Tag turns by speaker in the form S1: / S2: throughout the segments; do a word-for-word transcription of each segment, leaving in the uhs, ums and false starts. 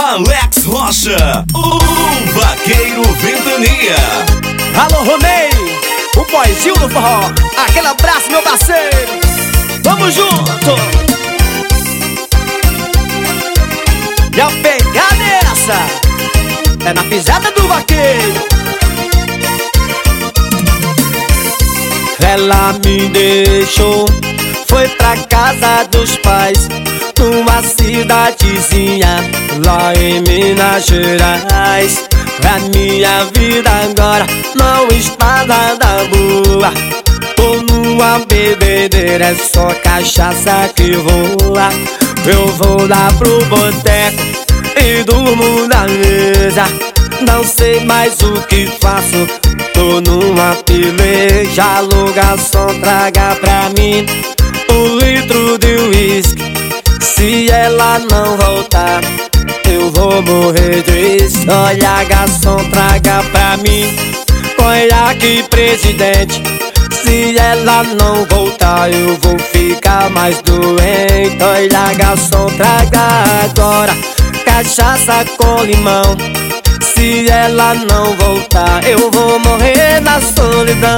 S1: Alex Rocha, o Vaqueiro Ventania.
S2: Alô, Ronei, o boyzinho do forró. Aquele abraço, meu parceiro. Vamos junto. E a pegada é essa, é na pisada do vaqueiro. Ela me deixou, foi pra casa dos pais, numa cidadezinha lá em Minas Gerais. A minha vida agora não está nada boa. Tô numa bebedeira, é só cachaça que voa. Eu vou lá pro boteco e durmo na mesa. Não sei mais o que faço, tô numa peleja. Alugação, traga pra mim um litro de uísque. Se ela não voltar, eu vou morrer de isso. Olha, garçom, traga pra mim conhaque, presidente. Se ela não voltar, eu vou ficar mais doente. Olha, garçom, traga agora cachaça com limão. Se ela não voltar, eu vou morrer na solidão.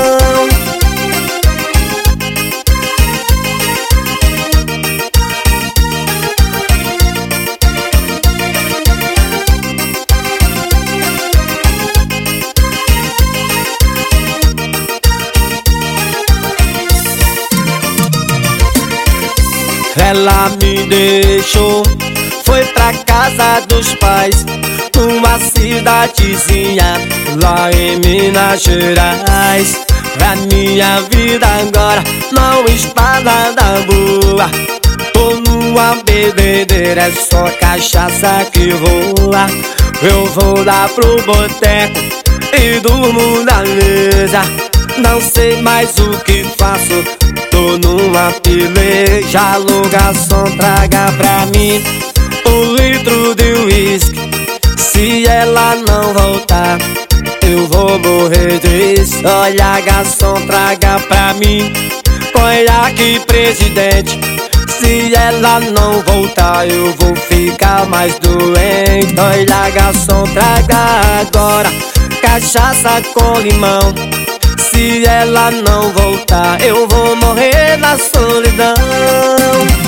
S2: Ela me deixou, foi pra casa dos pais, numa cidadezinha lá em Minas Gerais. A minha vida agora não está nada boa. Tô numa bebedeira, é só cachaça que voa. Eu vou lá pro boteco e durmo na mesa. Não sei mais o que faço, tô numa peleja. Alugação, traga pra mim um litro de uísque. Se ela não voltar, eu vou morrer disso. Olha, garçom, traga pra mim conhaque, presidente. Se ela não voltar, eu vou ficar mais doente. Olha, garçom, traga agora cachaça com limão. Se ela não voltar, eu vou morrer na solidão.